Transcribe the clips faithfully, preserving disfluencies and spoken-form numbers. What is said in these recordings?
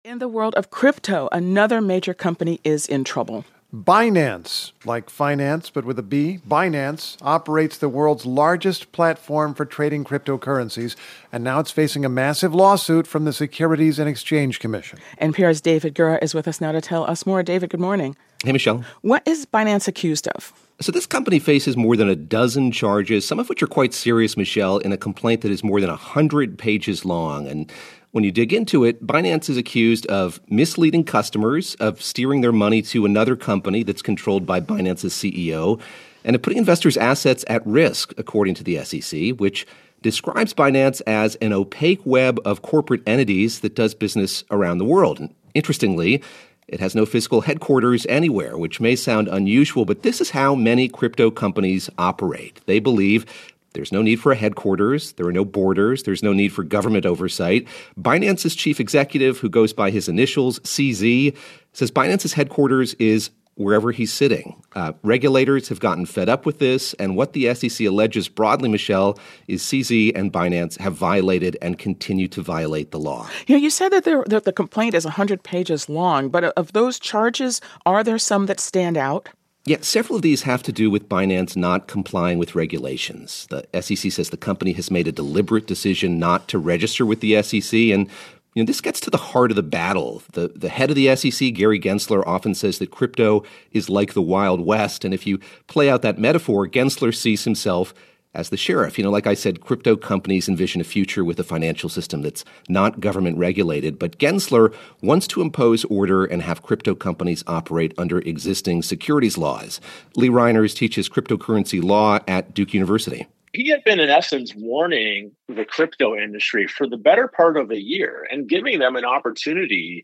In the world of crypto, another major company is in trouble. Binance, like finance but with a B, Binance operates the world's largest platform for trading cryptocurrencies, and now it's facing a massive lawsuit from the Securities and Exchange Commission. N P R's David Gura is with us now to tell us more. David, good morning. Hey, Michelle. What is Binance accused of? So this company faces more than a dozen charges, some of which are quite serious, Michelle, in a complaint that is more than one hundred pages long. And when you dig into it, Binance is accused of misleading customers, of steering their money to another company that's controlled by Binance's C E O, and of putting investors' assets at risk, according to the S E C, which describes Binance as an opaque web of corporate entities that does business around the world. And interestingly, it has no physical headquarters anywhere, which may sound unusual, but this is how many crypto companies operate. They believe there's no need for a headquarters. There are no borders. There's no need for government oversight. Binance's chief executive, who goes by his initials, C Z, says Binance's headquarters is wherever he's sitting. Uh, regulators have gotten fed up with this, and what the S E C alleges broadly, Michelle, is C Z and Binance have violated and continue to violate the law. You know, you said that, there, that the complaint is one hundred pages long, but of those charges, are there some that stand out? Yeah, several of these have to do with Binance not complying with regulations. The S E C says the company has made a deliberate decision not to register with the S E C, and you know, this gets to the heart of the battle. The the head of the S E C, Gary Gensler, often says that crypto is like the Wild West, and if you play out that metaphor, Gensler sees himself as the sheriff. You know, like I said, crypto companies envision a future with a financial system that's not government regulated. But Gensler wants to impose order and have crypto companies operate under existing securities laws. Lee Reiners teaches cryptocurrency law at Duke University. He had been, in essence, warning the crypto industry for the better part of a year and giving them an opportunity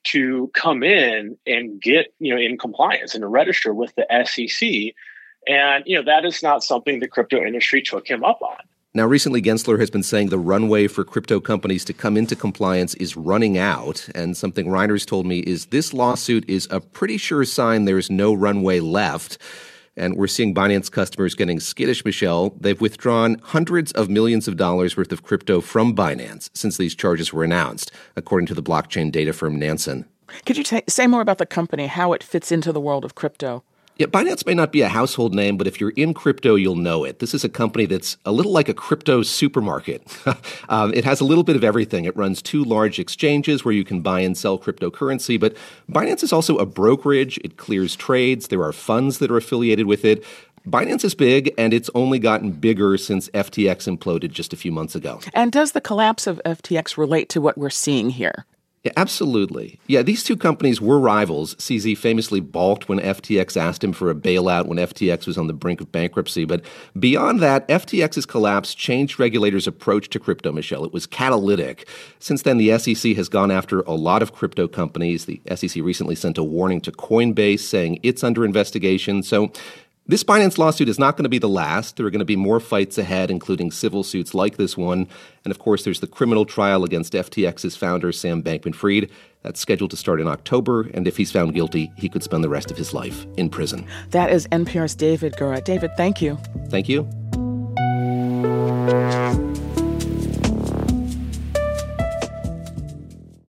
to come in and get, you know, in compliance and to register with the S E C. And, you know, that is not something the crypto industry took him up on. Now, recently, Gensler has been saying the runway for crypto companies to come into compliance is running out. And something Reiners told me is this lawsuit is a pretty sure sign there's no runway left. And we're seeing Binance customers getting skittish, Michelle. They've withdrawn hundreds of millions of dollars worth of crypto from Binance since these charges were announced, according to the blockchain data firm Nansen. Could you t- say more about the company, how it fits into the world of crypto? Yeah, Binance may not be a household name, but if you're in crypto, you'll know it. This is a company that's a little like a crypto supermarket. um, it has a little bit of everything. It runs two large exchanges where you can buy and sell cryptocurrency, but Binance is also a brokerage. It clears trades. There are funds that are affiliated with it. Binance is big, and it's only gotten bigger since F T X imploded just a few months ago. And does the collapse of F T X relate to what we're seeing here? Yeah, absolutely. Yeah, these two companies were rivals. C Z famously balked when F T X asked him for a bailout when F T X was on the brink of bankruptcy. But beyond that, F T X's collapse changed regulators' approach to crypto, Michelle. It was catalytic. Since then, the S E C has gone after a lot of crypto companies. The S E C recently sent a warning to Coinbase saying it's under investigation. So this Binance lawsuit is not going to be the last. There are going to be more fights ahead, including civil suits like this one. And of course, there's the criminal trial against F T X's founder, Sam Bankman-Fried. That's scheduled to start in October. And if he's found guilty, he could spend the rest of his life in prison. That is N P R's David Gura. David, thank you. Thank you.